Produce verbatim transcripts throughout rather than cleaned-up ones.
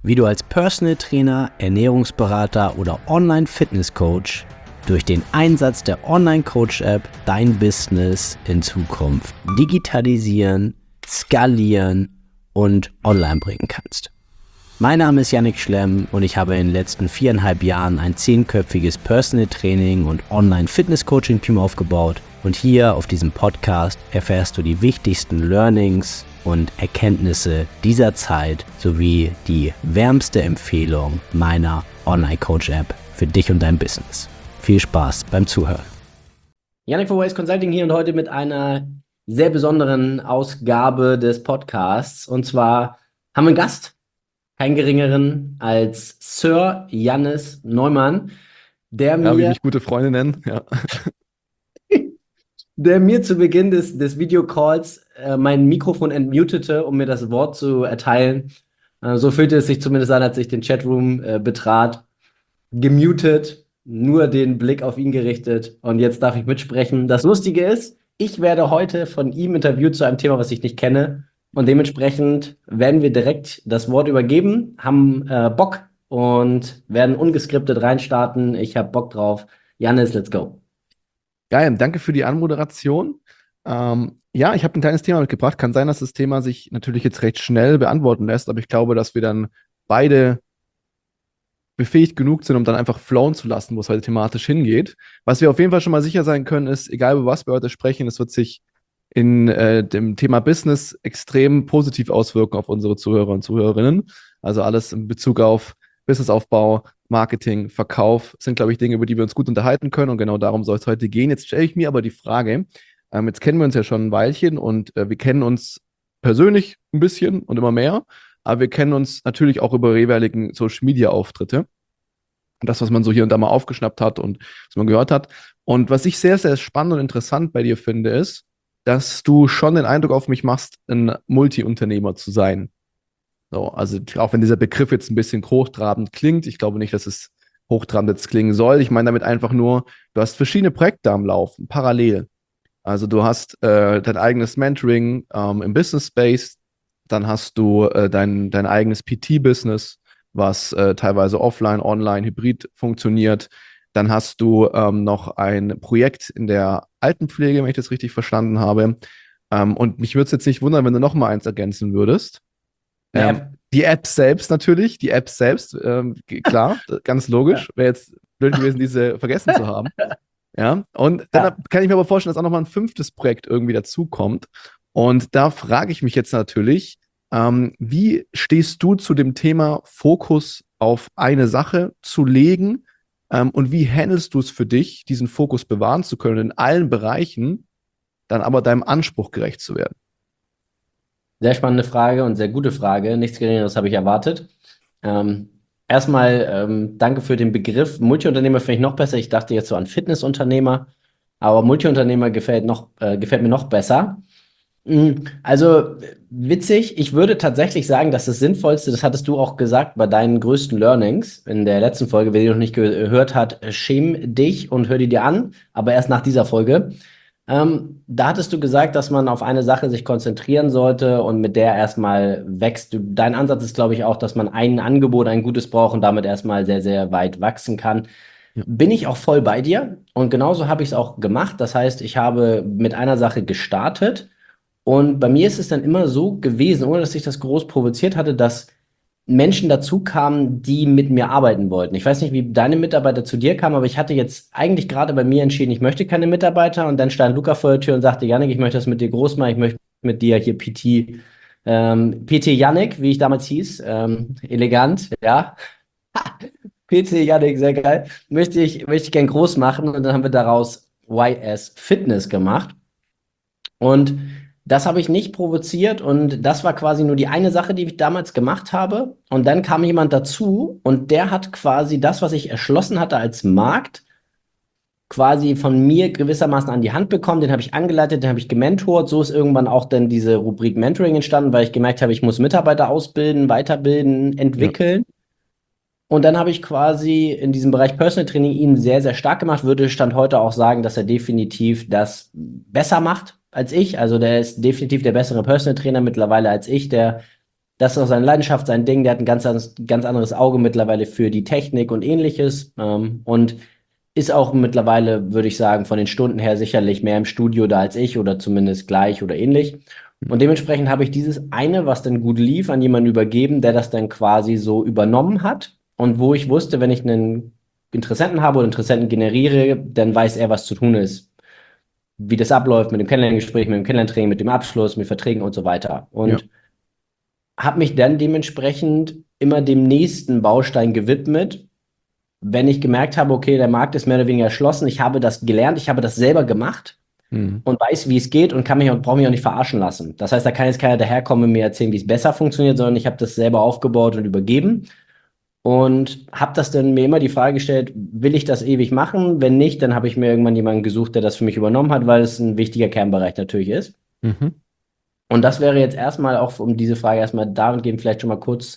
wie du als Personal Trainer, Ernährungsberater oder Online-Fitness-Coach durch den Einsatz der Online-Coach-App dein Business in Zukunft digitalisieren, skalieren und online bringen kannst. Mein Name ist Yannick Schlemm und ich habe in den letzten viereinhalb Jahren ein zehnköpfiges Personal Training und Online-Fitness-Coaching-Team aufgebaut. Und hier auf diesem Podcast erfährst du die wichtigsten Learnings und Erkenntnisse dieser Zeit sowie die wärmste Empfehlung meiner Online-Coach-App für dich und dein Business. Viel Spaß beim Zuhören. Yannick von Ways Consulting hier und heute mit einer sehr besonderen Ausgabe des Podcasts. Und zwar haben wir einen Gast, keinen geringeren als Sir Jannis Neumann, der mir... Ja, wie mich gute Freunde nennen, ja. der mir zu Beginn des, des Videocalls äh, mein Mikrofon entmutete, um mir das Wort zu erteilen. Äh, so fühlte es sich zumindest an, als ich den Chatroom äh, betrat. Gemutet, nur den Blick auf ihn gerichtet und jetzt darf ich mitsprechen. Das Lustige ist, ich werde heute von ihm interviewt zu einem Thema, was ich nicht kenne und dementsprechend werden wir direkt das Wort übergeben, haben äh, Bock und werden ungeskriptet reinstarten. Ich habe Bock drauf. Jannis, let's go. Geil, danke für die Anmoderation. Ähm, ja, ich habe ein kleines Thema mitgebracht. Kann sein, dass das Thema sich natürlich jetzt recht schnell beantworten lässt, aber ich glaube, dass wir dann beide befähigt genug sind, um dann einfach flowen zu lassen, wo es heute thematisch hingeht. Was wir auf jeden Fall schon mal sicher sein können, ist, egal über was wir heute sprechen, es wird sich in äh, dem Thema Business extrem positiv auswirken auf unsere Zuhörer und Zuhörerinnen. Also alles in Bezug auf Businessaufbau, Marketing, Verkauf sind, glaube ich, Dinge, über die wir uns gut unterhalten können und genau darum soll es heute gehen. Jetzt stelle ich mir aber die Frage, ähm, jetzt kennen wir uns ja schon ein Weilchen und äh, wir kennen uns persönlich ein bisschen und immer mehr, aber wir kennen uns natürlich auch über jeweiligen Social-Media-Auftritte. Das, was man so hier und da mal aufgeschnappt hat und was man gehört hat. Und was ich sehr, sehr spannend und interessant bei dir finde, ist, dass du schon den Eindruck auf mich machst, ein Multi-Unternehmer zu sein. So, also auch wenn dieser Begriff jetzt ein bisschen hochtrabend klingt, ich glaube nicht, dass es hochtrabend jetzt klingen soll. Ich meine damit einfach nur, du hast verschiedene Projekte am Laufen, parallel. Also du hast äh, dein eigenes Mentoring ähm, im Business Space, dann hast du äh, dein, dein eigenes P T-Business, was äh, teilweise offline, online, hybrid funktioniert. Dann hast du ähm, noch ein Projekt in der Altenpflege, wenn ich das richtig verstanden habe. Ähm, und mich würde es jetzt nicht wundern, wenn du noch mal eins ergänzen würdest. Ähm, App. die App selbst natürlich, die App selbst, ähm, klar, ganz logisch. Wäre jetzt blöd gewesen, diese vergessen zu haben. Ja, und dann Ja. kann ich mir aber vorstellen, dass auch noch mal ein fünftes Projekt irgendwie dazukommt. Und da frage ich mich jetzt natürlich, ähm, wie stehst du zu dem Thema, Fokus auf eine Sache zu legen? Ähm, und wie handelst du es für dich, diesen Fokus bewahren zu können, in allen Bereichen, dann aber deinem Anspruch gerecht zu werden? Sehr spannende Frage und sehr gute Frage. Nichts Geringeres habe ich erwartet. Ähm, erstmal ähm, danke für den Begriff. Multiunternehmer finde ich noch besser. Ich dachte jetzt so an Fitnessunternehmer, aber Multiunternehmer gefällt noch, äh, gefällt mir noch besser. Mm, Also witzig, ich würde tatsächlich sagen, dass das Sinnvollste, das hattest du auch gesagt, bei deinen größten Learnings in der letzten Folge, wer die noch nicht gehört hat, schäm dich und hör die dir an, aber erst nach dieser Folge. Ähm, da hattest du gesagt, dass man auf eine Sache sich konzentrieren sollte und mit der erstmal wächst. Du, dein Ansatz ist, glaube ich, auch, dass man ein Angebot, ein gutes braucht und damit erstmal sehr, sehr weit wachsen kann. Ja. Bin ich auch voll bei dir und genauso habe ich es auch gemacht. Das heißt, ich habe mit einer Sache gestartet und bei mir ist es dann immer so gewesen, ohne dass ich das groß provoziert hatte, dass Menschen dazu kamen, die mit mir arbeiten wollten. Ich weiß nicht, wie deine Mitarbeiter zu dir kamen, aber ich hatte jetzt eigentlich gerade bei mir entschieden, ich möchte keine Mitarbeiter und dann stand Luca vor der Tür und sagte, Yannick, ich möchte das mit dir groß machen, ich möchte mit dir hier P T, ähm, P T Yannick, wie ich damals hieß, ähm, elegant, ja. P T Yannick, sehr geil. Möchte ich, möchte ich gern groß machen und dann haben wir daraus Y S Fitness gemacht. Und das habe ich nicht provoziert und das war quasi nur die eine Sache, die ich damals gemacht habe. Und dann kam jemand dazu und der hat quasi das, was ich erschlossen hatte als Markt, quasi von mir gewissermaßen an die Hand bekommen. Den habe ich angeleitet, den habe ich gementort. So ist irgendwann auch dann diese Rubrik Mentoring entstanden, weil ich gemerkt habe, ich muss Mitarbeiter ausbilden, weiterbilden, entwickeln. Und dann habe ich quasi in diesem Bereich Personal Training ihn sehr, sehr stark gemacht. Würde Stand heute auch sagen, dass er definitiv das besser macht als ich. Also der ist definitiv der bessere Personal Trainer mittlerweile als ich. Der das ist auch seine Leidenschaft, sein Ding. Der hat ein ganz, anderes- ganz anderes Auge mittlerweile für die Technik und Ähnliches. Ähm, und ist auch mittlerweile, würde ich sagen, von den Stunden her sicherlich mehr im Studio da als ich oder zumindest gleich oder ähnlich. Und dementsprechend habe ich dieses eine, was dann gut lief, an jemanden übergeben, der das dann quasi so übernommen hat. Und wo ich wusste, wenn ich einen Interessenten habe oder Interessenten generiere, dann weiß er, was zu tun ist. Wie das abläuft mit dem Kennenlerngespräch, mit dem Kennenlerntraining, mit dem Abschluss, mit Verträgen und so weiter. Ja. Und habe mich dann dementsprechend immer dem nächsten Baustein gewidmet, wenn ich gemerkt habe, okay, der Markt ist mehr oder weniger erschlossen, ich habe das gelernt, ich habe das selber gemacht Mhm. und weiß, wie es geht und kann mich und brauche mich auch nicht verarschen lassen. Das heißt, da kann jetzt keiner daherkommen und mir erzählen, wie es besser funktioniert, sondern ich habe das selber aufgebaut und übergeben und habe das dann mir immer die Frage gestellt, will ich das ewig machen? Wenn nicht, dann habe ich mir irgendwann jemanden gesucht, der das für mich übernommen hat, weil es ein wichtiger Kernbereich natürlich ist. Mhm. Und das wäre jetzt erstmal auch, um diese Frage erstmal dahingehend vielleicht schon mal kurz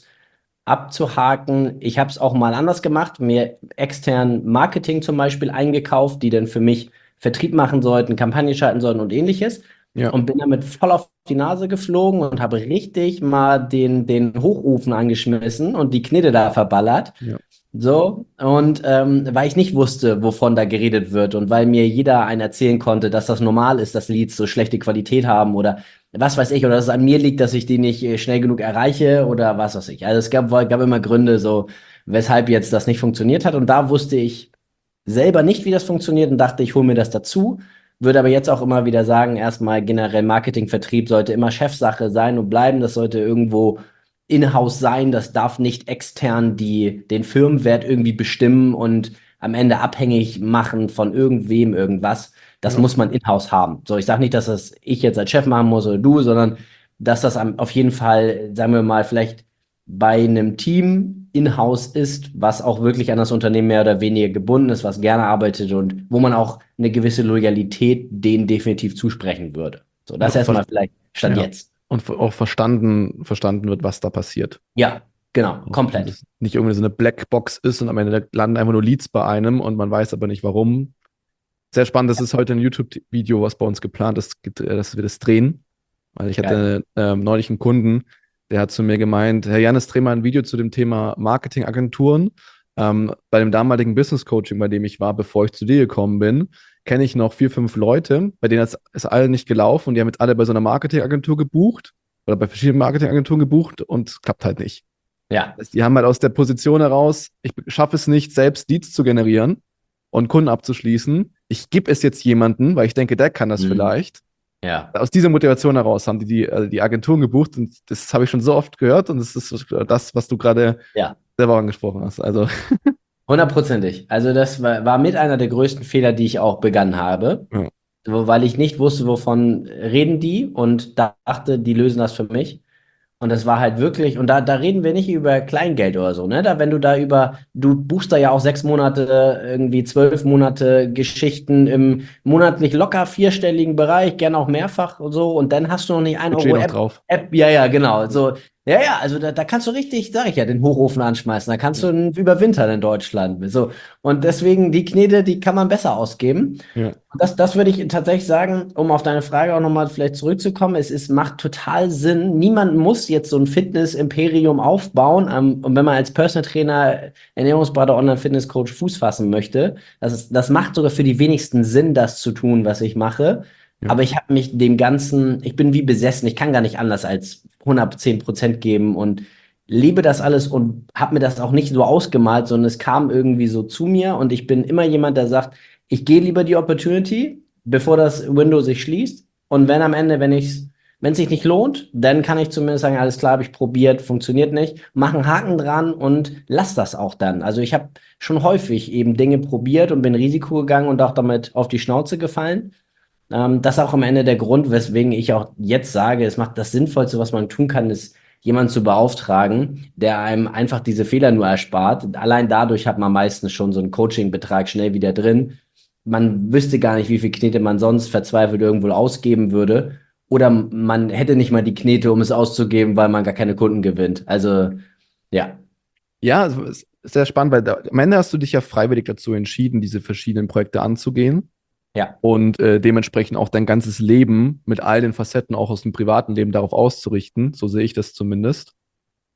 abzuhaken. Ich habe es auch mal anders gemacht, mir extern Marketing zum Beispiel eingekauft, die dann für mich Vertrieb machen sollten, Kampagnen schalten sollten und ähnliches. Ja. Und bin damit voll auf die Nase geflogen und habe richtig mal den, den Hochofen angeschmissen und die Knete da verballert. Ja. So, und ähm, weil ich nicht wusste, wovon da geredet wird und weil mir jeder einen erzählen konnte, dass das normal ist, dass Leads so schlechte Qualität haben oder was weiß ich, oder dass es an mir liegt, dass ich die nicht äh, schnell genug erreiche oder was weiß ich. Also es gab, gab immer Gründe, so, weshalb jetzt das nicht funktioniert hat. Und da wusste ich selber nicht, wie das funktioniert und dachte, ich hole mir das dazu. Würde aber jetzt auch immer wieder sagen, erstmal generell Marketing, Vertrieb sollte immer Chefsache sein und bleiben. Das sollte irgendwo in-house sein. Das darf nicht extern die, den Firmenwert irgendwie bestimmen und am Ende abhängig machen von irgendwem irgendwas. Das Ja. muss man in-house haben. So, ich sage nicht, dass das ich jetzt als Chef machen muss oder du, sondern dass das am- auf jeden Fall, sagen wir mal, vielleicht bei einem Team in-house ist, was auch wirklich an das Unternehmen mehr oder weniger gebunden ist, was gerne arbeitet und wo man auch eine gewisse Loyalität denen definitiv zusprechen würde. So, Und das auch, ver erstmal vielleicht Stand ja. jetzt. Und ver- auch verstanden, verstanden wird, was da passiert. Ja, genau, Und komplett. es nicht irgendwie so eine Blackbox ist und am Ende landen einfach nur Leads bei einem und man weiß aber nicht warum. Sehr spannend, das ist heute ein YouTube-Video, was bei uns geplant ist, get- äh, dass wir das drehen. Weil ich Geil. hatte ähm, neulich einen Kunden, der hat zu mir gemeint, Herr Janis, dreh mal ein Video zu dem Thema Marketingagenturen. Ähm, bei dem damaligen Business Coaching, bei dem ich war, bevor ich zu dir gekommen bin, kenne ich noch vier, fünf Leute, bei denen ist es allen nicht gelaufen und die haben jetzt alle bei so einer Marketingagentur gebucht oder bei verschiedenen Marketingagenturen gebucht und es klappt halt nicht. Ja. Das heißt, die haben halt aus der Position heraus, ich schaffe es nicht, selbst Leads zu generieren und Kunden abzuschließen. Ich gebe es jetzt jemanden, weil ich denke, der kann das Mhm. vielleicht. Ja. Aus dieser Motivation heraus haben die die, äh, die Agenturen gebucht und das habe ich schon so oft gehört und das ist das, was du gerade Ja. selber angesprochen hast. Also, Hundertprozentig. Also das war, war mit einer der größten Fehler, die ich auch begangen habe, ja. so, weil ich nicht wusste, wovon reden die und dachte, die lösen das für mich. Und das war halt wirklich, und da, da reden wir nicht über Kleingeld oder so, ne? Da, wenn du da über, du buchst da ja auch sechs Monate, irgendwie zwölf Monate Geschichten im monatlich locker vierstelligen Bereich, gerne auch mehrfach und so, und dann hast du noch nicht ein Budget Euro noch App, drauf. App, ja, ja, genau. So, ja, ja, also da, da kannst du richtig, sag ich ja, den Hochofen anschmeißen. Da kannst Ja. du n- überwintern in Deutschland. So. Und deswegen, die Knete, die kann man besser ausgeben. Ja. Das, das würde ich tatsächlich sagen, um auf deine Frage auch nochmal vielleicht zurückzukommen. Es ist, macht total Sinn. Niemand muss jetzt so ein Fitness-Imperium aufbauen. Ähm, und wenn man als Personal Trainer, Ernährungsberater, Online-Fitness-Coach Fuß fassen möchte, das ist, das macht sogar für die wenigsten Sinn, das zu tun, was ich mache. Ja. Aber ich habe mich dem Ganzen, ich bin wie besessen. Ich kann gar nicht anders als hundertzehn Prozent geben und liebe das alles und habe mir das auch nicht so ausgemalt, sondern es kam irgendwie so zu mir und ich bin immer jemand, der sagt, ich gehe lieber die Opportunity, bevor das Window sich schließt. Und wenn am Ende, wenn ich's, wenn es sich nicht lohnt, dann kann ich zumindest sagen, alles klar, habe ich probiert, funktioniert nicht, mach einen Haken dran und lass das auch dann. Also ich habe schon häufig eben Dinge probiert und bin Risiko gegangen und auch damit auf die Schnauze gefallen. Ähm, das ist auch am Ende der Grund, weswegen ich auch jetzt sage, es macht das Sinnvollste, was man tun kann, ist, jemanden zu beauftragen, der einem einfach diese Fehler nur erspart. Allein dadurch hat man meistens schon so einen Coaching-Betrag schnell wieder drin. Man wüsste gar nicht, wie viel Knete man sonst verzweifelt irgendwo ausgeben würde. Oder man hätte nicht mal die Knete, um es auszugeben, weil man gar keine Kunden gewinnt. Also, ja. Ja, also, es ist sehr spannend, weil da, am Ende hast du dich ja freiwillig dazu entschieden, diese verschiedenen Projekte anzugehen Ja. und äh, dementsprechend auch dein ganzes Leben mit all den Facetten auch aus dem privaten Leben darauf auszurichten. So sehe ich das zumindest.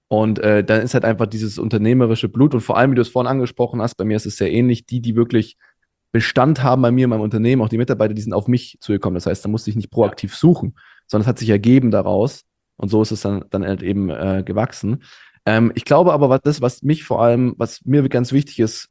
Und äh, dann ist halt einfach dieses unternehmerische Blut und vor allem, wie du es vorhin angesprochen hast, bei mir ist es sehr ähnlich, die, die wirklich Bestand haben bei mir in meinem Unternehmen, auch die Mitarbeiter, die sind auf mich zugekommen. Das heißt, da musste ich nicht Ja. proaktiv suchen, sondern es hat sich ergeben daraus. Und so ist es dann, dann halt eben äh, gewachsen. Ähm, ich glaube aber, was das, was mich vor allem, was mir ganz wichtig ist,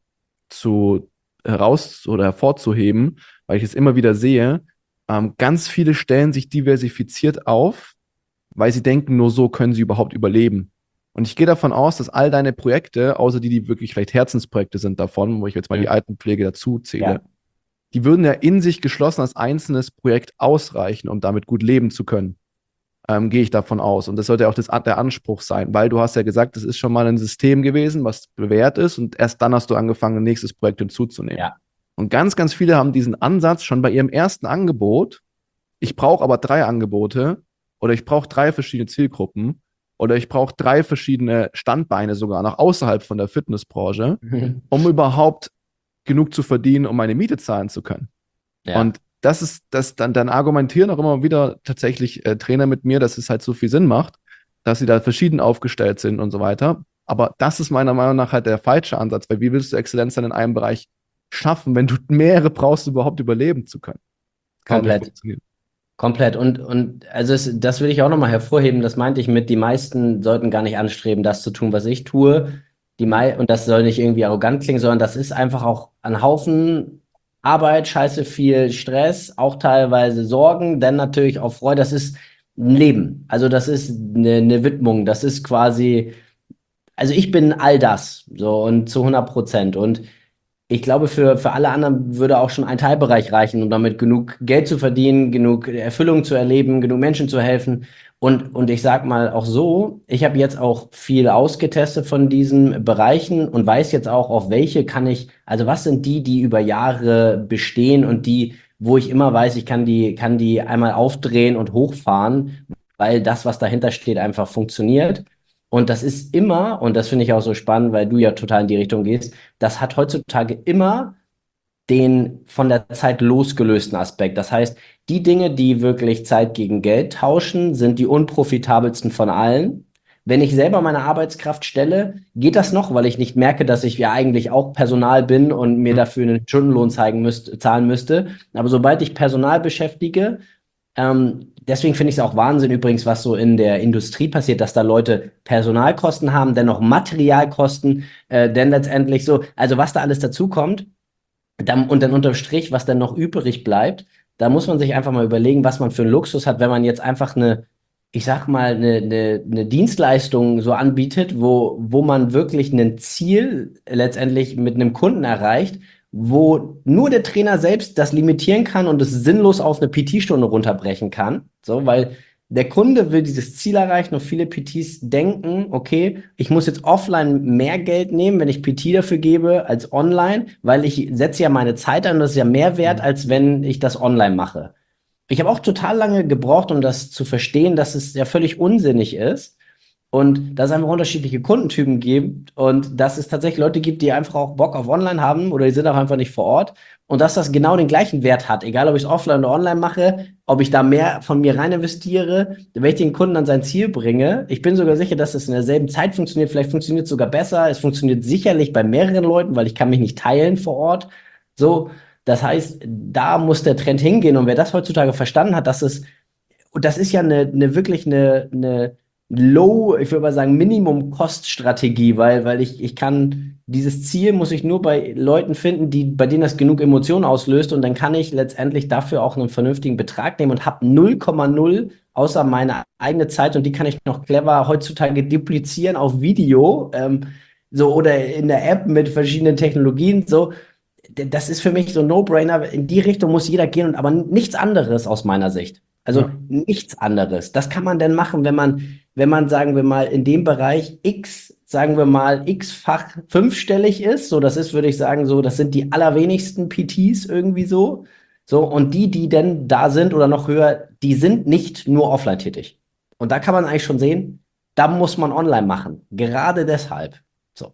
zu heraus oder hervorzuheben, weil ich es immer wieder sehe, ähm, ganz viele stellen sich diversifiziert auf, weil sie denken, nur so können sie überhaupt überleben. Und ich gehe davon aus, dass all deine Projekte, außer die, die wirklich vielleicht Herzensprojekte sind davon, wo ich jetzt mal die Mhm. Altenpflege dazu zähle, Ja, die würden ja in sich geschlossen als einzelnes Projekt ausreichen, um damit gut leben zu können. Ähm, gehe ich davon aus. Und das sollte auch das, der Anspruch sein, weil du hast ja gesagt, das ist schon mal ein System gewesen, was bewährt ist und erst dann hast du angefangen, ein nächstes Projekt hinzuzunehmen. ja. Und ganz, ganz viele haben diesen Ansatz schon bei ihrem ersten Angebot. Ich brauche aber drei Angebote oder ich brauche drei verschiedene Zielgruppen oder ich brauche drei verschiedene Standbeine sogar noch außerhalb von der Fitnessbranche, um überhaupt genug zu verdienen, um meine Miete zahlen zu können. Ja, Und das ist, das dann, dann argumentieren auch immer wieder tatsächlich äh, Trainer mit mir, dass es halt so viel Sinn macht, dass sie da verschieden aufgestellt sind und so weiter. Aber das ist meiner Meinung nach halt der falsche Ansatz, weil wie willst du Exzellenz dann in einem Bereich schaffen, wenn du mehrere brauchst, um überhaupt überleben zu können? Kann halt nicht komplett. funktionieren. Komplett. Und, und also es, das will ich auch nochmal hervorheben. Das meinte ich mit, die meisten sollten gar nicht anstreben, das zu tun, was ich tue. Die mei und das soll nicht irgendwie arrogant klingen, sondern das ist einfach auch ein Haufen Arbeit, scheiße viel Stress, auch teilweise Sorgen, dann natürlich auch Freude. Das ist ein Leben. Also das ist eine, eine Widmung. Das ist quasi, also ich bin all das. So und zu hundert Prozent. Und ich glaube, für, für alle anderen würde auch schon ein Teilbereich reichen, um damit genug Geld zu verdienen, genug Erfüllung zu erleben, genug Menschen zu helfen. Und, und ich sag mal auch so, ich habe jetzt auch viel ausgetestet von diesen Bereichen und weiß jetzt auch, auf welche kann ich, also was sind die, die über Jahre bestehen und die, wo ich immer weiß, ich kann die, kann die einmal aufdrehen und hochfahren, weil das, was dahinter steht, einfach funktioniert. Und das ist immer, und das finde ich auch so spannend, weil du ja total in die Richtung gehst, das hat heutzutage immer den von der Zeit losgelösten Aspekt. Das heißt, die Dinge, die wirklich Zeit gegen Geld tauschen, sind die unprofitabelsten von allen. Wenn ich selber meine Arbeitskraft stelle, geht das noch, weil ich nicht merke, dass ich ja eigentlich auch Personal bin und mir dafür einen Stundenlohn zeigen müsste, zahlen müsste. Aber sobald ich Personal beschäftige, ähm, deswegen finde ich es auch Wahnsinn übrigens, was so in der Industrie passiert, dass da Leute Personalkosten haben, dennoch Materialkosten, äh, denn letztendlich so, also was da alles dazukommt, dann, und dann unterm Strich, was dann noch übrig bleibt, da muss man sich einfach mal überlegen, was man für einen Luxus hat, wenn man jetzt einfach eine, ich sag mal, eine, eine, eine Dienstleistung so anbietet, wo, wo man wirklich ein Ziel letztendlich mit einem Kunden erreicht, wo nur der Trainer selbst das limitieren kann und es sinnlos auf eine P T-Stunde runterbrechen kann. So, weil der Kunde will dieses Ziel erreichen und viele P Ts denken, okay, ich muss jetzt offline mehr Geld nehmen, wenn ich P T dafür gebe, als online, weil ich setze ja meine Zeit an, das ist ja mehr wert, Mhm. als wenn ich das online mache. Ich habe auch total lange gebraucht, um das zu verstehen, dass es ja völlig unsinnig ist und dass es einfach unterschiedliche Kundentypen gibt und dass es tatsächlich Leute gibt, die einfach auch Bock auf Online haben oder die sind auch einfach nicht vor Ort und dass das genau den gleichen Wert hat, egal ob ich es offline oder online mache, ob ich da mehr von mir rein investiere, wenn ich den Kunden an sein Ziel bringe. Ich bin sogar sicher, dass es in derselben Zeit funktioniert, vielleicht funktioniert es sogar besser. Es funktioniert sicherlich bei mehreren Leuten, weil ich kann mich nicht teilen vor Ort. So, das heißt, da muss der Trend hingehen und wer das heutzutage verstanden hat, dass es und das ist ja eine, eine wirklich eine, eine Low, ich würde mal sagen, Minimum-Cost-Strategie, weil, weil ich, ich kann, dieses Ziel muss ich nur bei Leuten finden, die, bei denen das genug Emotionen auslöst und dann kann ich letztendlich dafür auch einen vernünftigen Betrag nehmen und habe null Komma null außer meine eigene Zeit und die kann ich noch clever heutzutage duplizieren auf Video, ähm, so oder in der App mit verschiedenen Technologien, so. Das ist für mich so ein No-Brainer. In die Richtung muss jeder gehen und aber nichts anderes aus meiner Sicht. Also Ja. nichts anderes. Das kann man denn machen, wenn man, wenn man, sagen wir mal, in dem Bereich X, sagen wir mal, X-fach fünfstellig ist. So, das ist, würde ich sagen, so, das sind die allerwenigsten P Ts irgendwie so. So, und die, die denn da sind oder noch höher, die sind nicht nur offline tätig. Und da kann man eigentlich schon sehen, da muss man online machen. Gerade deshalb. So.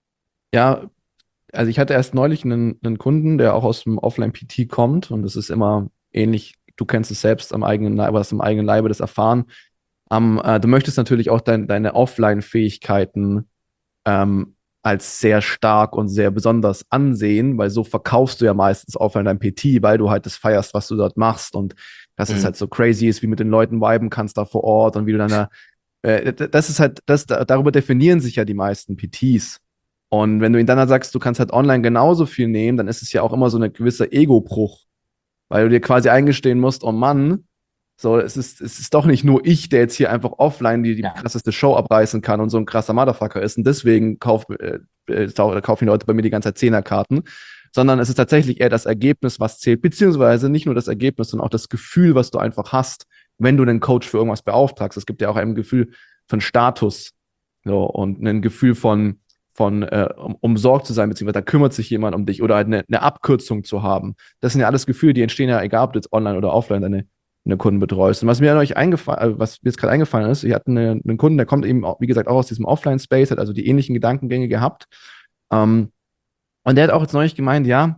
Ja, also ich hatte erst neulich einen, einen Kunden, der auch aus dem Offline-P T kommt und das ist immer ähnlich, du kennst es selbst am eigenen Leibe, hast am eigenen Leibe das erfahren. Ähm, äh, du möchtest natürlich auch dein, deine Offline-Fähigkeiten ähm, als sehr stark und sehr besonders ansehen, weil so verkaufst du ja meistens offline dein P T, weil du halt das feierst, was du dort machst und dass es halt Mhm. so crazy ist, wie mit den Leuten viben kannst da vor Ort und wie du dann da, äh, das ist halt, das, darüber definieren sich ja die meisten P Ts. Und wenn du ihnen dann halt sagst, du kannst halt online genauso viel nehmen, dann ist es ja auch immer so ein gewisser Ego-Bruch, weil du dir quasi eingestehen musst, oh Mann, so, es ist, es ist doch nicht nur ich, der jetzt hier einfach offline die, die Ja. krasseste Show abreißen kann und so ein krasser Motherfucker ist und deswegen kauf, äh, äh, kaufen die Leute bei mir die ganze Zeit Zehnerkarten, sondern es ist tatsächlich eher das Ergebnis, was zählt, beziehungsweise nicht nur das Ergebnis, sondern auch das Gefühl, was du einfach hast, wenn du den Coach für irgendwas beauftragst. Es gibt ja auch ein Gefühl von Status, so, und ein Gefühl von, von äh, um, umsorgt zu sein, beziehungsweise da kümmert sich jemand um dich oder halt eine, eine Abkürzung zu haben. Das sind ja alles Gefühle, die entstehen ja, egal ob du jetzt online oder offline deine, deine Kunden betreust. Und was mir euch eingefallen, was mir jetzt gerade eingefallen ist, wir hatten eine, einen Kunden, der kommt eben, wie gesagt, auch aus diesem Offline-Space, hat also die ähnlichen Gedankengänge gehabt. Ähm, und der hat auch jetzt neulich gemeint, ja,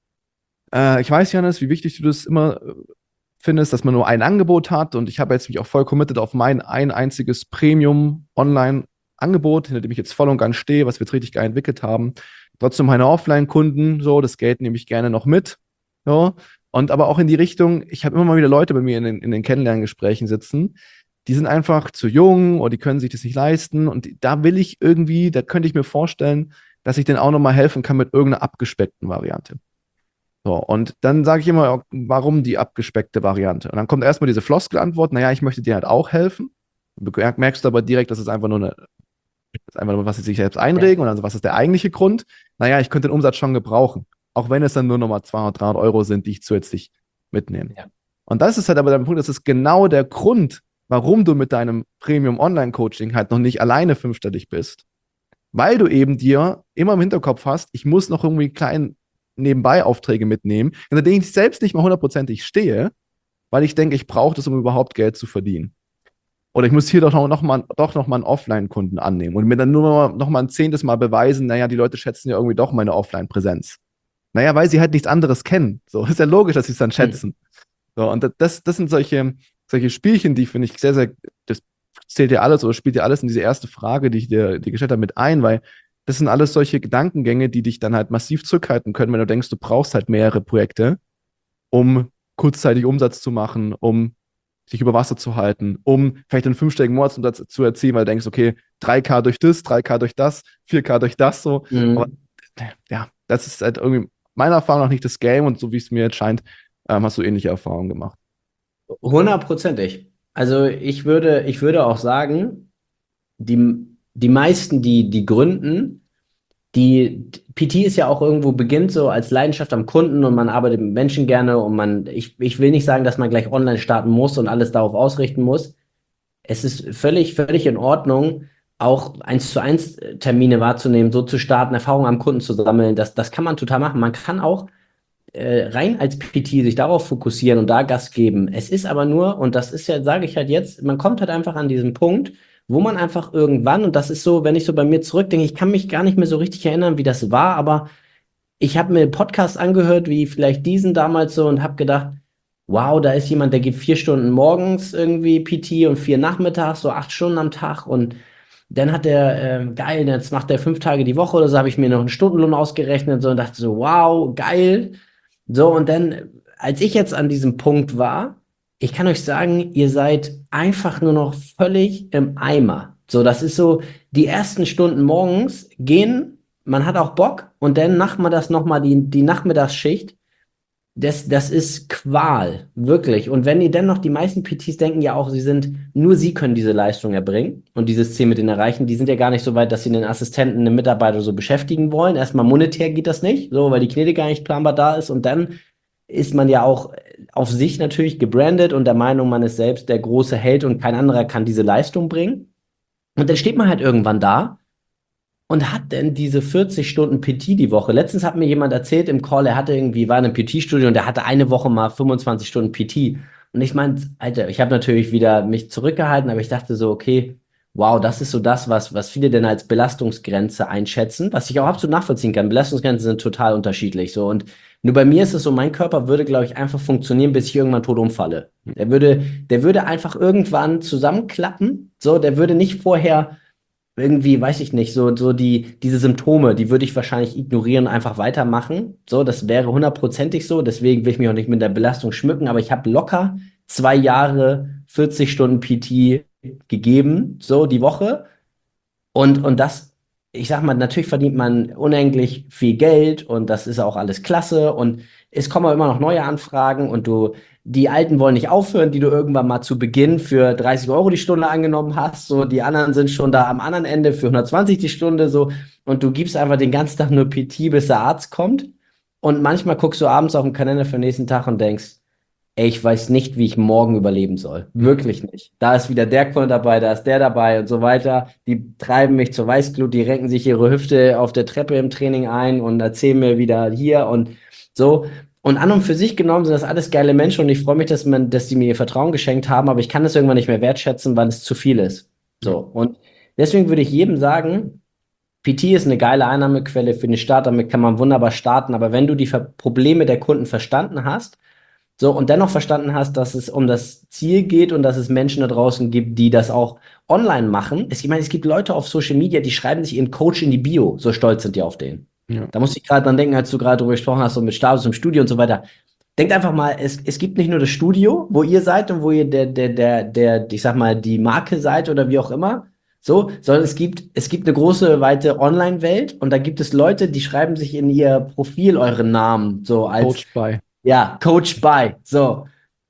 äh, ich weiß, Janis, wie wichtig du das immer äh, findest, dass man nur ein Angebot hat. Und ich habe jetzt mich auch voll committed auf mein ein einziges Premium-Online-Angebot, hinter dem ich jetzt voll und ganz stehe, was wir jetzt richtig geil entwickelt haben. Trotzdem meine Offline-Kunden, so, das Geld nehme ich gerne noch mit. So. Und aber auch in die Richtung, ich habe immer mal wieder Leute bei mir in den, in den Kennenlerngesprächen sitzen, die sind einfach zu jung oder die können sich das nicht leisten. Und da will ich irgendwie, da könnte ich mir vorstellen, dass ich denen auch nochmal helfen kann mit irgendeiner abgespeckten Variante. So, und dann sage ich immer, warum die abgespeckte Variante? Und dann kommt erstmal diese Floskelantwort, naja, ich möchte dir halt auch helfen. Du merkst aber direkt, dass es einfach nur eine, das ist einfach nur, was sie sich selbst Ja. einregen und dann, was ist der eigentliche Grund? Naja, ich könnte den Umsatz schon gebrauchen. Auch wenn es dann nur nochmal zweihundert, dreihundert Euro sind, die ich zusätzlich mitnehme. Ja. Und das ist halt aber der Punkt, das ist genau der Grund, warum du mit deinem Premium-Online-Coaching halt noch nicht alleine fünfstellig bist. Weil du eben dir immer im Hinterkopf hast, ich muss noch irgendwie klein nebenbei Aufträge mitnehmen, hinter denen ich selbst nicht mal hundertprozentig stehe, weil ich denke, ich brauche das, um überhaupt Geld zu verdienen. Oder ich muss hier doch noch, noch mal, doch noch mal einen Offline-Kunden annehmen und mir dann nur noch mal ein zehntes Mal beweisen, naja, die Leute schätzen ja irgendwie doch meine Offline-Präsenz. Naja, weil sie halt nichts anderes kennen. So, ist ja logisch, dass sie es dann Mhm. schätzen. So, und das, das sind solche, solche Spielchen, die finde ich sehr, sehr, das zählt ja alles oder spielt ja alles in diese erste Frage, die ich dir, dir gestellt habe, mit ein, weil das sind alles solche Gedankengänge, die dich dann halt massiv zurückhalten können, wenn du denkst, du brauchst halt mehrere Projekte, um kurzzeitig Umsatz zu machen, um dich über Wasser zu halten, um vielleicht einen fünfstelligen Monatsumsatz zu erzielen, weil du denkst, okay, drei K durch das, drei K durch das, vier K durch das, so. Aber Mhm. ja, das ist halt irgendwie meiner Erfahrung nach nicht das Game und so wie es mir jetzt scheint, ähm, hast du ähnliche Erfahrungen gemacht. Hundertprozentig. Also ich würde, ich würde auch sagen, die, die meisten, die, die gründen, die P T ist ja auch irgendwo beginnt so als Leidenschaft am Kunden und man arbeitet mit Menschen gerne und man, ich, ich will nicht sagen, dass man gleich online starten muss und alles darauf ausrichten muss. Es ist völlig, völlig in Ordnung, auch eins zu eins Termine wahrzunehmen, so zu starten, Erfahrungen am Kunden zu sammeln. Das, das kann man total machen. Man kann auch äh, rein als P T sich darauf fokussieren und da Gas geben. Es ist aber nur, und das ist ja, sage ich halt jetzt, man kommt halt einfach an diesen Punkt, wo man einfach irgendwann, und das ist so, wenn ich so bei mir zurückdenke, ich kann mich gar nicht mehr so richtig erinnern, wie das war, aber ich habe mir Podcasts angehört, wie vielleicht diesen damals so, und habe gedacht, wow, da ist jemand, der gibt vier Stunden morgens irgendwie P T und vier nachmittags, so acht Stunden am Tag und dann hat der, ähm, geil, jetzt macht er fünf Tage die Woche oder so, habe ich mir noch einen Stundenlohn ausgerechnet so, und dachte so, wow, geil. So, und dann, als ich jetzt an diesem Punkt war, ich kann euch sagen, ihr seid einfach nur noch völlig im Eimer. So, das ist so, die ersten Stunden morgens gehen, man hat auch Bock und dann macht man das nochmal, die, die Nachmittagsschicht. Das, das ist Qual, wirklich. Und wenn ihr dennoch, die meisten P Ts denken ja auch, sie sind, nur sie können diese Leistung erbringen und dieses Ziel mit denen erreichen. Die sind ja gar nicht so weit, dass sie einen Assistenten, einen Mitarbeiter so beschäftigen wollen. Erstmal monetär geht das nicht, so, weil die Knete gar nicht planbar da ist. Und dann ist man ja auch auf sich natürlich gebrandet und der Meinung, man ist selbst der große Held und kein anderer kann diese Leistung bringen. Und dann steht man halt irgendwann da und hat denn diese vierzig Stunden P T die Woche. Letztens hat mir jemand erzählt im Call, er hatte irgendwie, war in einem P T-Studio und der hatte eine Woche mal fünfundzwanzig Stunden P T. Und ich meinte, Alter, ich habe natürlich wieder mich zurückgehalten, aber ich dachte so, okay, wow, das ist so das, was, was viele denn als Belastungsgrenze einschätzen, was ich auch absolut nachvollziehen kann. Belastungsgrenzen sind total unterschiedlich. So, und Nur bei mir ist es so, mein Körper würde, glaube ich, einfach funktionieren, bis ich irgendwann tot umfalle. Der würde, der würde einfach irgendwann zusammenklappen. So, der würde nicht vorher irgendwie, weiß ich nicht, so, so die, diese Symptome, die würde ich wahrscheinlich ignorieren und einfach weitermachen. So, das wäre hundertprozentig so. Deswegen will ich mich auch nicht mit der Belastung schmücken, aber ich habe locker zwei Jahre vierzig Stunden P T gegeben, so die Woche. Und, und das, ich sag mal, natürlich verdient man unendlich viel Geld und das ist auch alles klasse und es kommen auch immer noch neue Anfragen und du, die Alten wollen nicht aufhören, die du irgendwann mal zu Beginn für dreißig Euro die Stunde angenommen hast, so, die anderen sind schon da am anderen Ende für hundertzwanzig die Stunde, so, und du gibst einfach den ganzen Tag nur P T, bis der Arzt kommt und manchmal guckst du abends auf den Kalender für den nächsten Tag und denkst, ey, ich weiß nicht, wie ich morgen überleben soll. Wirklich nicht. Da ist wieder der Kunde dabei, da ist der dabei und so weiter. Die treiben mich zur Weißglut, die renken sich ihre Hüfte auf der Treppe im Training ein und erzählen mir wieder hier und so. Und an und für sich genommen sind das alles geile Menschen und ich freue mich, dass man, dass die mir ihr Vertrauen geschenkt haben, aber ich kann das irgendwann nicht mehr wertschätzen, weil es zu viel ist. So. Und deswegen würde ich jedem sagen, P T ist eine geile Einnahmequelle für den Start, damit kann man wunderbar starten, aber wenn du die Ver Probleme der Kunden verstanden hast, so, und dennoch verstanden hast, dass es um das Ziel geht und dass es Menschen da draußen gibt, die das auch online machen. Es, ich meine, es gibt Leute auf Social Media, die schreiben sich ihren Coach in die Bio, so stolz sind die auf den. Ja. Da musste ich gerade dran denken, als du gerade darüber gesprochen hast, so mit Status im Studio und so weiter. Denkt einfach mal, es, es gibt nicht nur das Studio, wo ihr seid und wo ihr der, der, der, der, ich sag mal, die Marke seid oder wie auch immer, so, sondern es gibt, es gibt eine große, weite Online-Welt und da gibt es Leute, die schreiben sich in ihr Profil euren Namen, so als Coached by. ja, Coach by. So,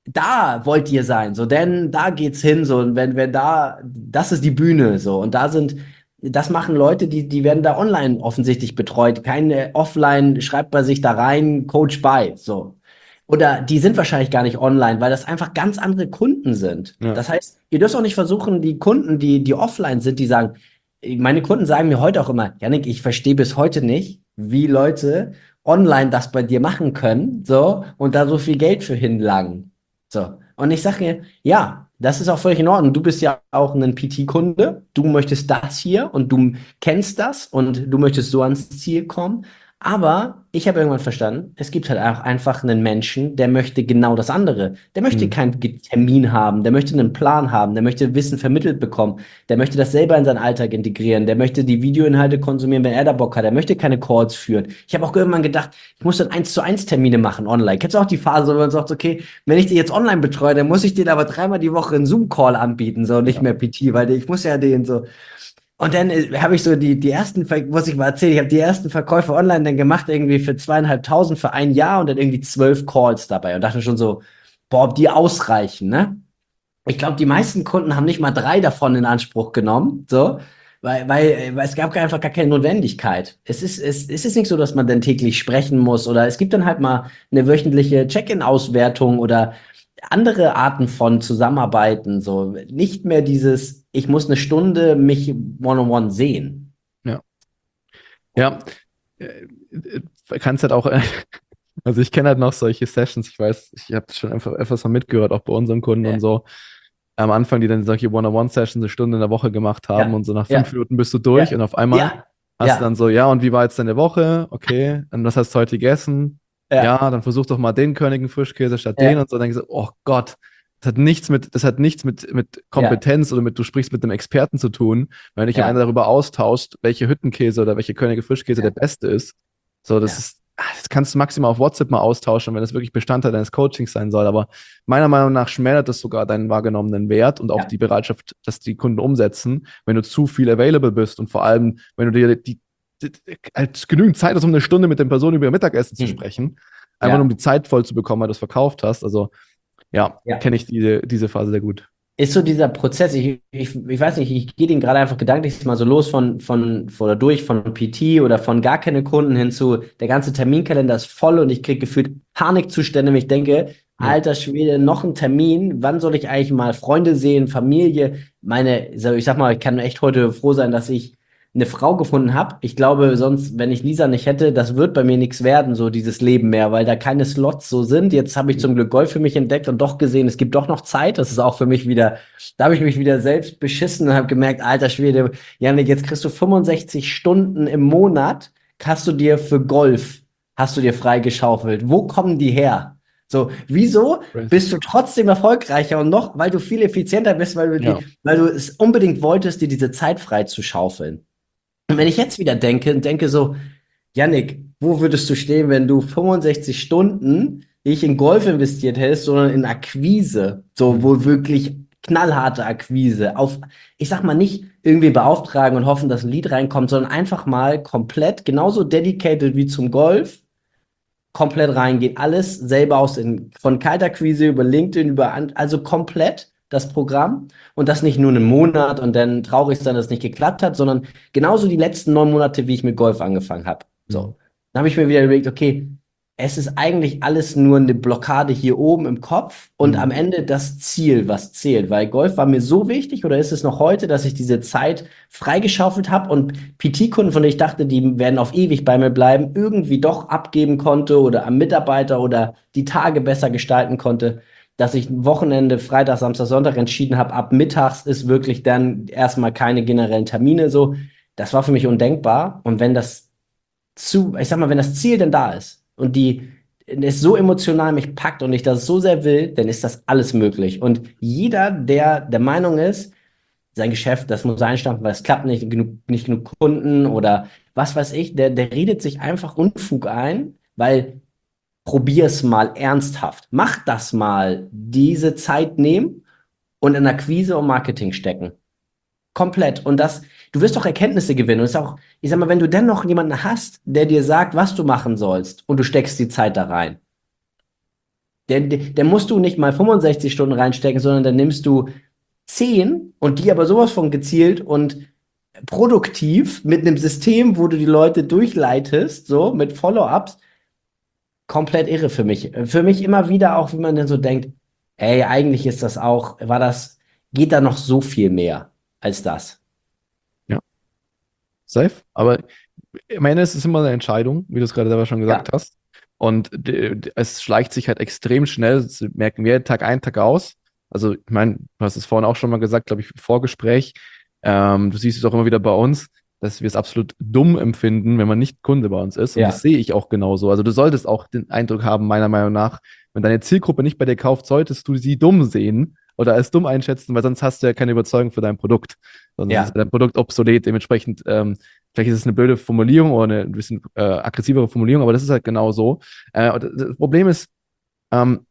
da wollt ihr sein, so, denn da geht's hin, so, und wenn, wenn da, das ist die Bühne, so, und da sind, das machen Leute, die, die werden da online offensichtlich betreut. Keine offline schreibt man sich da rein, Coach by, so. Oder die sind wahrscheinlich gar nicht online, weil das einfach ganz andere Kunden sind. Ja. Das heißt, ihr dürft auch nicht versuchen, die Kunden, die, die offline sind, die sagen, meine Kunden sagen mir heute auch immer, Jannik, ich verstehe bis heute nicht, wie Leute online das bei dir machen können, so, und da so viel Geld für hinlangen. So. Und ich sage mir, ja, das ist auch völlig in Ordnung. Du bist ja auch ein P T-Kunde. Du möchtest das hier und du kennst das und du möchtest so ans Ziel kommen. Aber ich habe irgendwann verstanden, es gibt halt auch einfach einen Menschen, der möchte genau das andere. Der möchte Mhm. keinen Termin haben, der möchte einen Plan haben, der möchte Wissen vermittelt bekommen, der möchte das selber in seinen Alltag integrieren, der möchte die Videoinhalte konsumieren, wenn er da Bock hat, der möchte keine Calls führen. Ich habe auch irgendwann gedacht, ich muss dann eins zu eins Termine machen online. Kennst du auch die Phase, wo man sagt, okay, wenn ich die jetzt online betreue, dann muss ich den aber dreimal die Woche einen Zoom-Call anbieten, so nicht Ja. mehr P T, weil ich muss ja den so. Und dann äh, habe ich so die, die ersten, Ver- muss ich mal erzählen, ich habe die ersten Verkäufe online dann gemacht, irgendwie für zweieinhalbtausend für ein Jahr und dann irgendwie zwölf Calls dabei und dachte schon so, boah, ob die ausreichen, ne? Ich glaube, die meisten Kunden haben nicht mal drei davon in Anspruch genommen, so, weil, weil, äh, weil es gab einfach gar keine Notwendigkeit. Es ist, es, es ist nicht so, dass man dann täglich sprechen muss oder es gibt dann halt mal eine wöchentliche Check-in-Auswertung oder andere Arten von Zusammenarbeiten, so nicht mehr dieses, ich muss eine Stunde mich one-on-one sehen. Ja. Ja. Äh, äh, kannst halt auch, äh, also ich kenne halt noch solche Sessions, ich weiß, ich habe schon einfach etwas mal mitgehört, auch bei unseren Kunden Ja, und so. Am Anfang, die dann solche One-on-One-Sessions eine Stunde in der Woche gemacht haben ja, und so nach ja, fünf Minuten bist du durch ja, und auf einmal ja, hast du ja, dann so, ja, und wie war jetzt deine Woche? Okay, und was hast du heute gegessen? ja, Ja, dann versuch doch mal den Königen Frischkäse statt den ja, und so. Dann denkst du, oh Gott, das hat nichts mit, das hat nichts mit, mit ja, Kompetenz oder mit, du sprichst mit einem Experten zu tun, wenn du dich am Ende ja, darüber austauschst, welche Hüttenkäse oder welche Könige Frischkäse der ja, beste ist. So, das ja, ist, ah, das kannst du maximal auf WhatsApp mal austauschen, wenn das wirklich Bestandteil deines Coachings sein soll. Aber meiner Meinung nach schmälert das sogar deinen wahrgenommenen Wert und auch ja, die Bereitschaft, dass die Kunden umsetzen, wenn du zu viel available bist und vor allem, wenn du dir die, die, als genügend Zeit hast, um eine Stunde mit den Personen über ihr Mittagessen zu hm, sprechen, einfach nur um ja, die Zeit voll zu bekommen, weil du es verkauft hast. Also ja, ja. kenne ich diese, diese Phase sehr gut. Ist so dieser Prozess, ich, ich, ich weiß nicht, ich gehe den gerade einfach gedanklich mal so los von, von, von oder durch von P T oder von gar keine Kunden hin zu, der ganze Terminkalender ist voll und ich kriege gefühlt Panikzustände, wenn ich denke, Ja. alter Schwede, noch ein Termin, wann soll ich eigentlich mal Freunde sehen, Familie, meine, so, ich sag mal, ich kann echt heute froh sein, dass ich eine Frau gefunden habe. Ich glaube, sonst, wenn ich Lisa nicht hätte, das wird bei mir nichts werden, so dieses Leben mehr, weil da keine Slots so sind. Jetzt habe ich zum Glück Golf für mich entdeckt und doch gesehen, es gibt doch noch Zeit. Das ist auch für mich wieder, da habe ich mich wieder selbst beschissen und habe gemerkt, alter Schwede, Janik, jetzt kriegst du fünfundsechzig Stunden im Monat, hast du dir für Golf hast du dir freigeschaufelt? Wo kommen die her? So, wieso bist du trotzdem erfolgreicher und noch, weil du viel effizienter bist, weil du, Ja. die, weil du es unbedingt wolltest, dir diese Zeit frei zu schaufeln? Und wenn Ja. ich jetzt wieder denke, denke so, Yannick, wo würdest du stehen, wenn du fünfundsechzig Stunden nicht in Golf investiert hättest, sondern in Akquise? So, Mhm. wo wirklich knallharte Akquise. Auf, ich sag mal, nicht irgendwie beauftragen und hoffen, dass ein Lied reinkommt, sondern einfach mal komplett, genauso dedicated wie zum Golf, komplett reingehen. Alles selber aus, in, von Kaltakquise über LinkedIn, über, an- also komplett das Programm und das nicht nur einen Monat und dann traurig sein, dass es nicht geklappt hat, sondern genauso die letzten neun Monate, wie ich mit Golf angefangen habe. Mhm. So. Dann habe ich mir wieder überlegt, okay, es ist eigentlich alles nur eine Blockade hier oben im Kopf und am Mhm. Ende das Ziel, was zählt. Weil Golf war mir so wichtig oder ist es noch heute, dass ich diese Zeit freigeschaufelt habe und P T-Kunden, von denen ich dachte, die werden auf ewig bei mir bleiben, irgendwie doch abgeben konnte oder am Mitarbeiter oder die Tage besser gestalten konnte, dass ich Wochenende, Freitag, Samstag, Sonntag entschieden habe, ab mittags ist wirklich dann erstmal keine generellen Termine so. Das war für mich undenkbar. Und wenn das zu, ich sag mal, wenn das Ziel denn da ist und die es so emotional mich packt und ich das so sehr will, dann ist das alles möglich. Und jeder, der der Meinung ist, sein Geschäft, das muss einstampfen, weil es klappt nicht, genug, nicht genug Kunden oder was weiß ich, der, der redet sich einfach Unfug ein, weil probier's mal ernsthaft. Mach das mal, diese Zeit nehmen und in Akquise und Marketing stecken. Komplett. Und das, du wirst doch Erkenntnisse gewinnen. Und es ist auch, ich sag mal, wenn du dann noch jemanden hast, der dir sagt, was du machen sollst und du steckst die Zeit da rein, dann, dann musst du nicht mal fünfundsechzig Stunden reinstecken, sondern dann nimmst du zehn und die aber sowas von gezielt und produktiv mit einem System, wo du die Leute durchleitest, so mit Follow-ups, komplett irre für mich. Für mich immer wieder auch, wie man dann so denkt, ey, eigentlich ist das auch, war das, geht da noch so viel mehr als das. Ja, safe. Aber am Ende ist es immer eine Entscheidung, wie du es gerade selber schon gesagt Ja, hast. Und d- d- es schleicht sich halt extrem schnell, das merken wir Tag ein, Tag aus. Also, ich meine, du hast es vorhin auch schon mal gesagt, glaube ich, im Vorgespräch. Ähm, du siehst es auch immer wieder bei uns, dass wir es absolut dumm empfinden, wenn man nicht Kunde bei uns ist. Und das ja, sehe ich auch genauso. Also, du solltest auch den Eindruck haben, meiner Meinung nach, wenn deine Zielgruppe nicht bei dir kauft, solltest du sie dumm sehen oder als dumm einschätzen, weil sonst hast du ja keine Überzeugung für dein Produkt. Sonst ist ja. dein Produkt obsolet. Dementsprechend ähm, vielleicht ist es eine blöde Formulierung oder eine ein bisschen äh, aggressivere Formulierung, aber das ist halt genau so. Äh, und das Problem ist, ähm,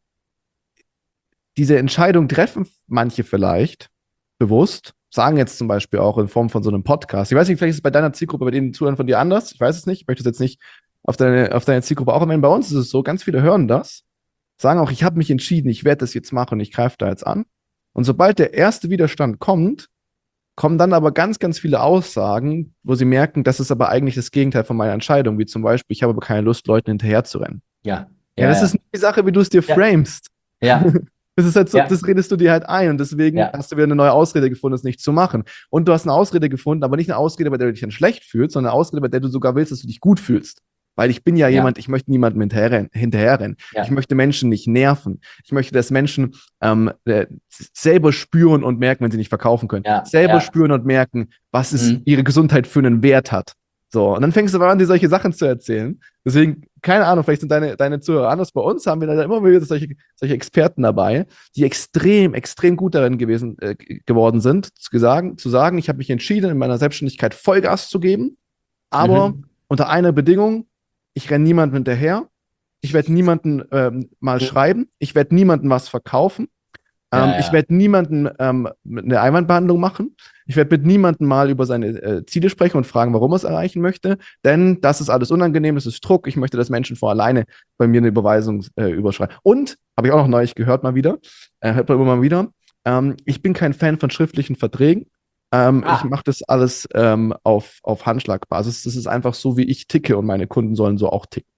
diese Entscheidung treffen manche vielleicht bewusst, sagen jetzt zum Beispiel auch in Form von so einem Podcast. Ich weiß nicht, vielleicht ist es bei deiner Zielgruppe, bei den Zuhörern von dir anders. Ich weiß es nicht. Ich möchte es jetzt nicht auf deine, auf deine Zielgruppe auch anwenden. Bei uns ist es so, ganz viele hören das, sagen auch, ich habe mich entschieden, ich werde das jetzt machen und ich greife da jetzt an. Und sobald der erste Widerstand kommt, kommen dann aber ganz, ganz viele Aussagen, wo sie merken, das ist aber eigentlich das Gegenteil von meiner Entscheidung, wie zum Beispiel, ich habe aber keine Lust, Leuten hinterher zu rennen. Ja, Ja, ja, das ist ja, nicht die Sache, wie du es dir ja, framest. ja, Das ist halt so, ja, das redest du dir halt ein und deswegen ja, hast du wieder eine neue Ausrede gefunden, es nicht zu machen. Und du hast eine Ausrede gefunden, aber nicht eine Ausrede, bei der du dich dann schlecht fühlst, sondern eine Ausrede, bei der du sogar willst, dass du dich gut fühlst. Weil ich bin ja ja, jemand, ich möchte niemandem hinterherrennen. hinterherrennen. Ich ja, möchte Menschen nicht nerven. Ich möchte, dass Menschen ähm, äh, selber spüren und merken, wenn sie nicht verkaufen können. ja, Selber ja. spüren und merken, was es Mhm. ihre Gesundheit für einen Wert hat. So, und dann fängst du aber an, dir solche Sachen zu erzählen. Deswegen, keine Ahnung, vielleicht sind deine, deine Zuhörer anders. Bei uns haben wir da immer wieder solche, solche Experten dabei, die extrem, extrem gut darin gewesen, äh, geworden sind, zu sagen, zu sagen, ich habe mich entschieden, in meiner Selbstständigkeit Vollgas zu geben, aber Mhm. unter einer Bedingung, ich renne niemandem hinterher, ich werde niemanden ähm, mal Mhm. schreiben, ich werde niemandem was verkaufen, Ja, ähm, ich ja, werde niemanden ähm, eine Einwandbehandlung machen. Ich werde mit niemandem mal über seine äh, Ziele sprechen und fragen, warum er es erreichen möchte. Denn das ist alles unangenehm, das ist Druck. Ich möchte, dass Menschen vor alleine bei mir eine Überweisung äh, überschreiben. Und, habe ich auch noch neulich gehört mal wieder, äh, hört man immer mal wieder, ähm, ich bin kein Fan von schriftlichen Verträgen. Ähm, ich ah, mache das alles ähm, auf, auf Handschlagbasis. Das ist einfach so, wie ich ticke und meine Kunden sollen so auch ticken.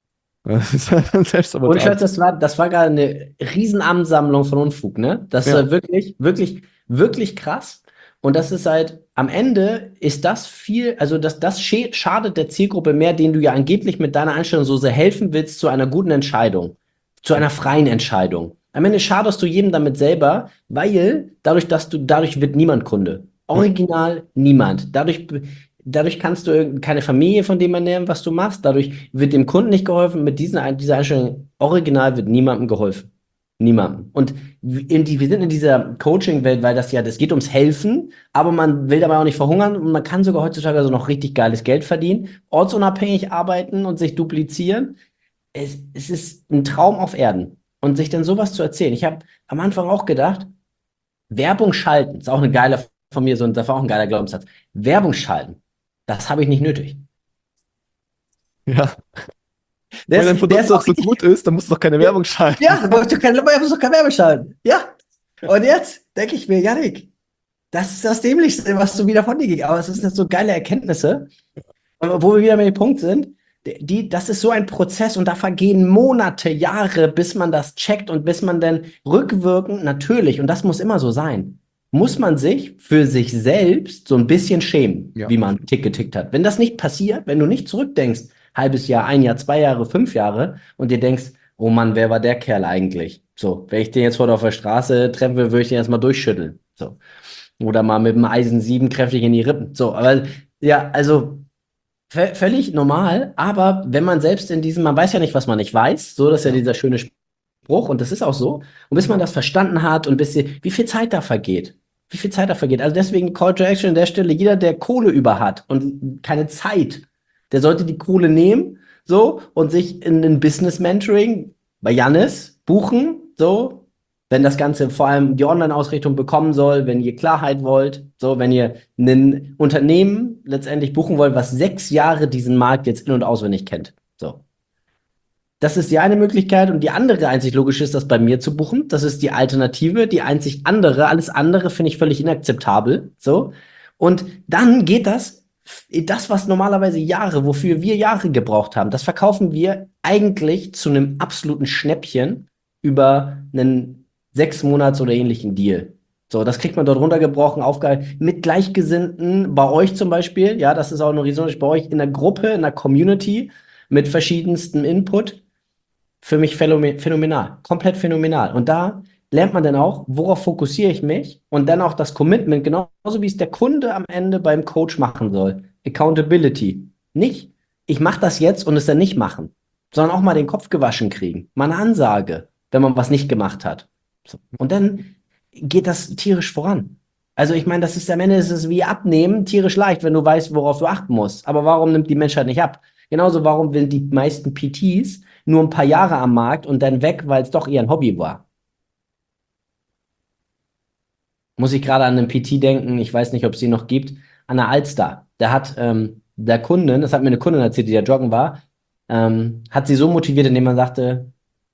Das ist halt ein ohne Selbstsabotage. Scheiß, das war, das war gerade eine Riesenansammlung von Unfug, ne? Das ist Ja. halt wirklich, wirklich, wirklich krass. Und das ist halt, am Ende ist das viel, also das, das schä- schadet der Zielgruppe mehr, denen du ja angeblich mit deiner Einstellung so sehr helfen willst zu einer guten Entscheidung, zu Ja. einer freien Entscheidung. Am Ende schadest du jedem damit selber, weil dadurch, dass du, dadurch wird niemand Kunde. Ja. Original niemand. Dadurch, dadurch kannst du irgend- keine Familie von dem ernähren, was du machst. Dadurch wird dem Kunden nicht geholfen. Mit diesen, Ein- dieser Einstellung, original wird niemandem geholfen. Niemandem. Und in die, wir sind in dieser Coaching-Welt, weil das ja, das geht ums Helfen, aber man will dabei auch nicht verhungern und man kann sogar heutzutage so noch richtig geiles Geld verdienen, ortsunabhängig arbeiten und sich duplizieren. Es, es ist ein Traum auf Erden. Und sich dann sowas zu erzählen. Ich habe am Anfang auch gedacht, Werbung schalten, ist auch eine geile von mir, so ein, das war auch ein geiler Glaubenssatz. Werbung schalten, das habe ich nicht nötig. Ja. Der Wenn ist, dein der Produkt ist doch auch so richtig. gut ist, dann musst du doch keine Werbung schalten. Ja, du brauchst doch keine, du musst doch keine Werbung schalten. Ja. Und jetzt denke ich mir, Janik, das ist das Dämlichste, was du wieder von dir ging. Aber es sind so geile Erkenntnisse. Und wo wir wieder mit dem Punkt sind, die, das ist so ein Prozess und da vergehen Monate, Jahre, bis man das checkt und bis man dann rückwirkend natürlich, und das muss immer so sein, muss man sich für sich selbst so ein bisschen schämen, Ja. wie man einen Tick getickt hat. Wenn das nicht passiert, wenn du nicht zurückdenkst, halbes Jahr, ein Jahr, zwei Jahre, fünf Jahre und dir denkst, oh Mann, wer war der Kerl eigentlich? So, wenn ich den jetzt vor auf der Straße treffe, würde ich den erstmal durchschütteln. So. Oder mal mit dem Eisen sieben kräftig in die Rippen. So, aber ja, also V völlig normal, aber wenn man selbst in diesem, man weiß ja nicht, was man nicht weiß, so, das ist ja Ja. dieser schöne Spruch und das ist auch so. Und bis man das verstanden hat und bis sie, wie viel Zeit da vergeht, wie viel Zeit da vergeht. Also deswegen Call to Action an der Stelle, jeder, der Kohle über hat und keine Zeit, der sollte die Kohle nehmen, so, und sich in ein Business Mentoring bei Jannis buchen, so, wenn das Ganze vor allem die Online-Ausrichtung bekommen soll, wenn ihr Klarheit wollt, so, wenn ihr ein Unternehmen letztendlich buchen wollt, was sechs Jahre diesen Markt jetzt in- und auswendig kennt. So. Das ist die eine Möglichkeit und die andere einzig logische ist, das bei mir zu buchen. Das ist die Alternative, die einzig andere. Alles andere finde ich völlig inakzeptabel. So. Und dann geht das, das, was normalerweise Jahre, wofür wir Jahre gebraucht haben, das verkaufen wir eigentlich zu einem absoluten Schnäppchen über einen sechs Monats oder ähnlichen Deal. So, das kriegt man dort runtergebrochen, aufgehalten, mit Gleichgesinnten, bei euch zum Beispiel, ja, das ist auch eine Riesung, bei euch in der Gruppe, in der Community mit verschiedenstem Input. Für mich phänomenal, komplett phänomenal. Und da lernt man dann auch, worauf fokussiere ich mich und dann auch das Commitment, genauso wie es der Kunde am Ende beim Coach machen soll. Accountability. Nicht, ich mache das jetzt und es dann nicht machen, sondern auch mal den Kopf gewaschen kriegen. Mal eine Ansage, wenn man was nicht gemacht hat. So. Und dann geht das tierisch voran. Also ich meine, das ist am Ende ist es wie abnehmen, tierisch leicht, wenn du weißt, worauf du achten musst. Aber warum nimmt die Menschheit nicht ab? Genauso, warum will die meisten P Ts nur ein paar Jahre am Markt und dann weg, weil es doch eher ein Hobby war? Muss ich gerade an einen P T denken, ich weiß nicht, ob es sie noch gibt, an der Alster. Da hat ähm, der Kundin, das hat mir eine Kundin erzählt, die da joggen war, ähm, hat sie so motiviert, indem man sagte,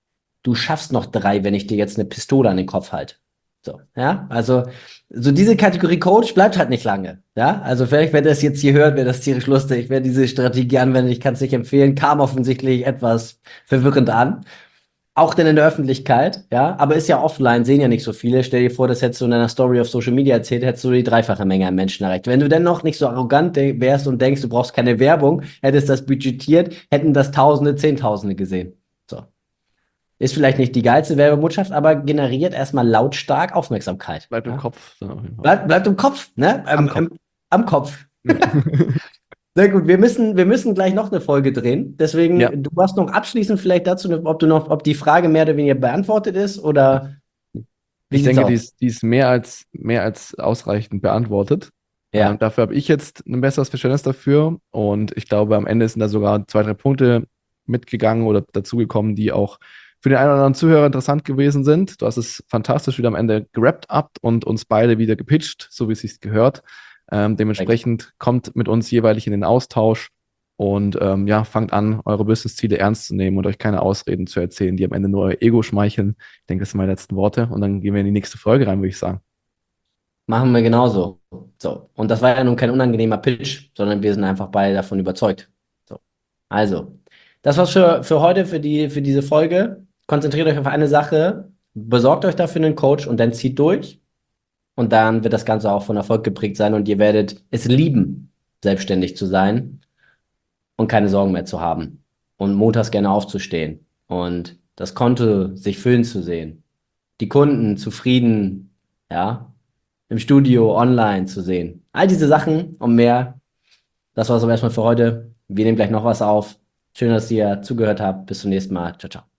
du schaffst noch drei, wenn ich dir jetzt eine Pistole an den Kopf halte. So, ja, also so diese Kategorie Coach bleibt halt nicht lange. Ja, also vielleicht, wenn das jetzt hier hört, wäre das tierisch lustig. Wer diese Strategie anwendet, ich kann es nicht empfehlen, kam offensichtlich etwas verwirrend an. Auch denn in der Öffentlichkeit, ja, aber ist ja offline, sehen ja nicht so viele. Stell dir vor, das hättest du in einer Story auf Social Media erzählt, hättest du die dreifache Menge an Menschen erreicht. Wenn du denn noch nicht so arrogant wärst und denkst, du brauchst keine Werbung, hättest das budgetiert, hätten das Tausende, Zehntausende gesehen. So. Ist vielleicht nicht die geilste Werbebotschaft, aber generiert erstmal lautstark Aufmerksamkeit. Bleibt im Ja? Kopf. So, auf jeden Fall. Bleibt, bleibt im Kopf, ne? Am Am, Kopf. am, am Kopf. Ja. Sehr gut, wir müssen, wir müssen gleich noch eine Folge drehen. Ja. Deswegen, du hast noch abschließend vielleicht dazu, ob du noch, ob die Frage mehr oder weniger beantwortet ist oder wie Ich sieht's denke, die aus? ist, die ist mehr als, mehr als ausreichend beantwortet. Ähm, Ja, dafür habe ich jetzt ein besseres Verständnis dafür. Und ich glaube, am Ende sind da sogar zwei, drei Punkte mitgegangen oder dazugekommen, die auch für den einen oder anderen Zuhörer interessant gewesen sind. Du hast es fantastisch wieder am Ende gerappt up und uns beide wieder gepitcht, so wie es sich gehört. Ähm, perfekt. dementsprechend kommt mit uns jeweilig in den Austausch und ähm, ja, fangt an, eure Business-Ziele ernst zu nehmen und euch keine Ausreden zu erzählen, die am Ende nur euer Ego schmeicheln. Ich denke, das sind meine letzten Worte und dann gehen wir in die nächste Folge rein, würde ich sagen. Machen wir genauso. So. Und das war ja nun kein unangenehmer Pitch, sondern wir sind einfach beide davon überzeugt. So. Also, das war's für, für heute, für die, für diese Folge. Konzentriert euch auf eine Sache, besorgt euch dafür einen Coach und dann zieht durch. Und dann wird das Ganze auch von Erfolg geprägt sein und ihr werdet es lieben, selbstständig zu sein und keine Sorgen mehr zu haben. Und montags gerne aufzustehen und das Konto sich füllen zu sehen. Die Kunden zufrieden, ja, im Studio, online zu sehen. All diese Sachen und mehr Das war es aber erstmal für heute. Wir nehmen gleich noch was auf. Schön, dass ihr zugehört habt. Bis zum nächsten Mal. Ciao, ciao.